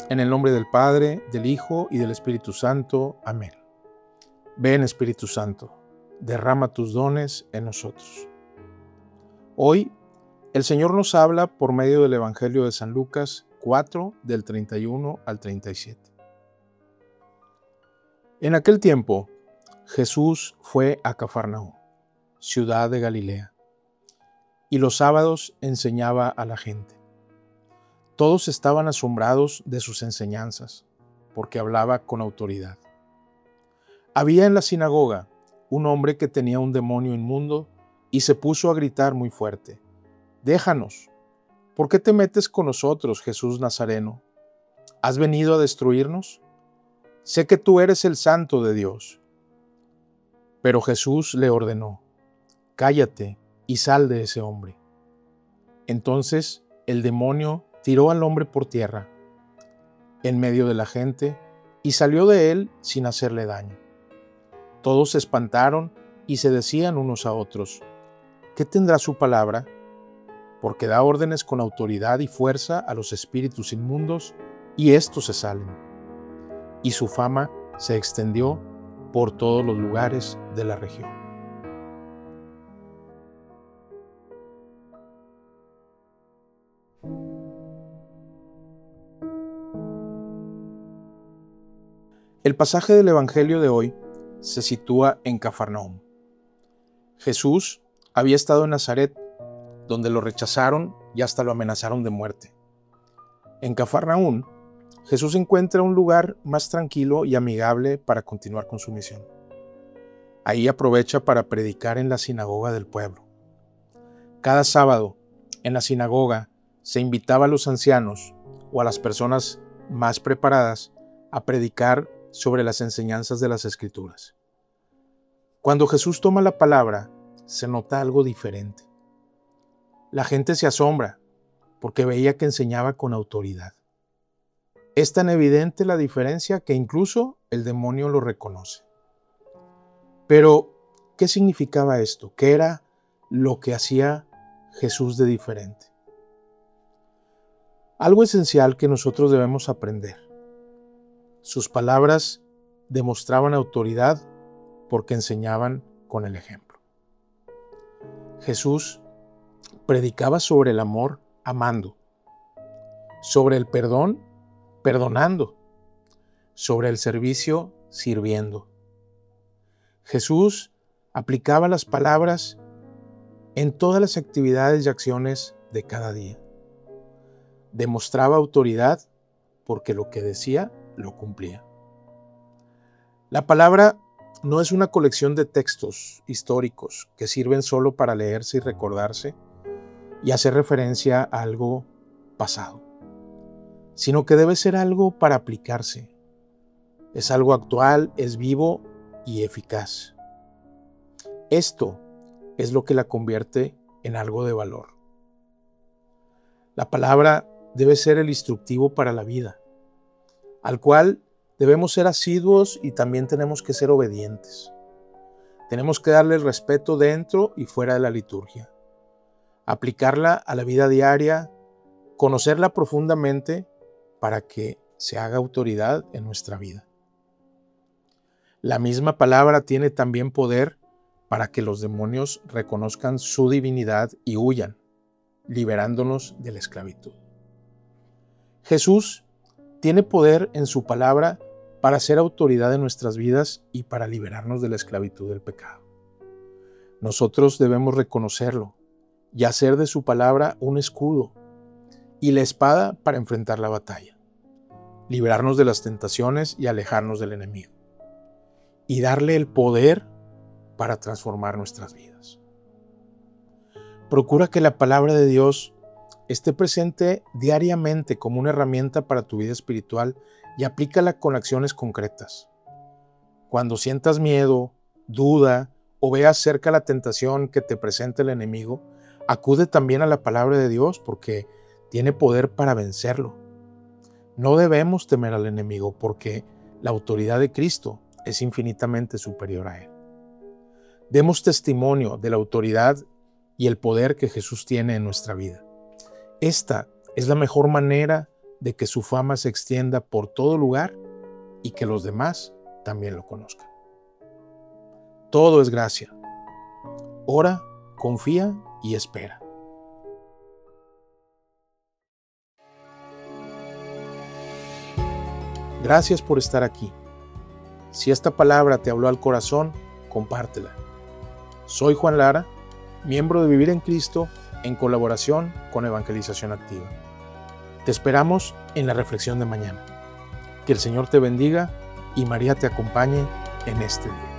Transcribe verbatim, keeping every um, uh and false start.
En el nombre del Padre, del Hijo y del Espíritu Santo. Amén. Ven, Espíritu Santo, derrama tus dones en nosotros. Hoy, el Señor nos habla por medio del Evangelio de San Lucas cuatro, del treinta y uno al treinta y siete. En aquel tiempo, Jesús fue a Cafarnaúm, ciudad de Galilea, y los sábados enseñaba a la gente. Todos estaban asombrados de sus enseñanzas, porque hablaba con autoridad. Había en la sinagoga un hombre que tenía un demonio inmundo y se puso a gritar muy fuerte: «Déjanos, ¿por qué te metes con nosotros, Jesús Nazareno? ¿Has venido a destruirnos? Sé que tú eres el Santo de Dios». Pero Jesús le ordenó: «Cállate y sal de ese hombre». Entonces el demonio tiró al hombre por tierra, en medio de la gente, y salió de él sin hacerle daño. Todos se espantaron y se decían unos a otros: «¿Qué tendrá su palabra? Porque da órdenes con autoridad y fuerza a los espíritus inmundos, y éstos se salen». Y su fama se extendió por todos los lugares de la región. El pasaje del Evangelio de hoy se sitúa en Cafarnaúm. Jesús había estado en Nazaret, donde lo rechazaron y hasta lo amenazaron de muerte. En Cafarnaúm, Jesús encuentra un lugar más tranquilo y amigable para continuar con su misión. Ahí aprovecha para predicar en la sinagoga del pueblo. Cada sábado, en la sinagoga, se invitaba a los ancianos o a las personas más preparadas a predicar sobre las enseñanzas de las Escrituras. Cuando Jesús toma la palabra, se nota algo diferente. La gente se asombra porque veía que enseñaba con autoridad. Es tan evidente la diferencia que incluso el demonio lo reconoce. Pero, ¿qué significaba esto? ¿Qué era lo que hacía Jesús de diferente? Algo esencial que nosotros debemos aprender. Sus palabras demostraban autoridad porque enseñaban con el ejemplo. Jesús predicaba sobre el amor amando, sobre el perdón perdonando, sobre el servicio sirviendo. Jesús aplicaba las palabras en todas las actividades y acciones de cada día. Demostraba autoridad porque lo que decía lo cumplía. La palabra no es una colección de textos históricos que sirven solo para leerse y recordarse y hacer referencia a algo pasado, sino que debe ser algo para aplicarse. Es algo actual, es vivo y eficaz. Esto es lo que la convierte en algo de valor. La palabra debe ser el instructivo para la vida, al cual debemos ser asiduos y también tenemos que ser obedientes. Tenemos que darle el respeto dentro y fuera de la liturgia, aplicarla a la vida diaria, conocerla profundamente para que se haga autoridad en nuestra vida. La misma palabra tiene también poder para que los demonios reconozcan su divinidad y huyan, liberándonos de la esclavitud. Jesús tiene poder en su palabra para ser autoridad en nuestras vidas y para liberarnos de la esclavitud del pecado. Nosotros debemos reconocerlo y hacer de su palabra un escudo y la espada para enfrentar la batalla, liberarnos de las tentaciones y alejarnos del enemigo, y darle el poder para transformar nuestras vidas. Procura que la palabra de Dios esté presente diariamente como una herramienta para tu vida espiritual y aplícala con acciones concretas. Cuando sientas miedo, duda o veas cerca la tentación que te presenta el enemigo, acude también a la palabra de Dios porque tiene poder para vencerlo. No debemos temer al enemigo porque la autoridad de Cristo es infinitamente superior a él. Demos testimonio de la autoridad y el poder que Jesús tiene en nuestra vida. Esta es la mejor manera de que su fama se extienda por todo lugar y que los demás también lo conozcan. Todo es gracia. Ora, confía y espera. Gracias por estar aquí. Si esta palabra te habló al corazón, compártela. Soy Juan Lara, miembro de Vivir en Cristo, en colaboración con Evangelización Activa. Te esperamos en la reflexión de mañana. Que el Señor te bendiga y María te acompañe en este día.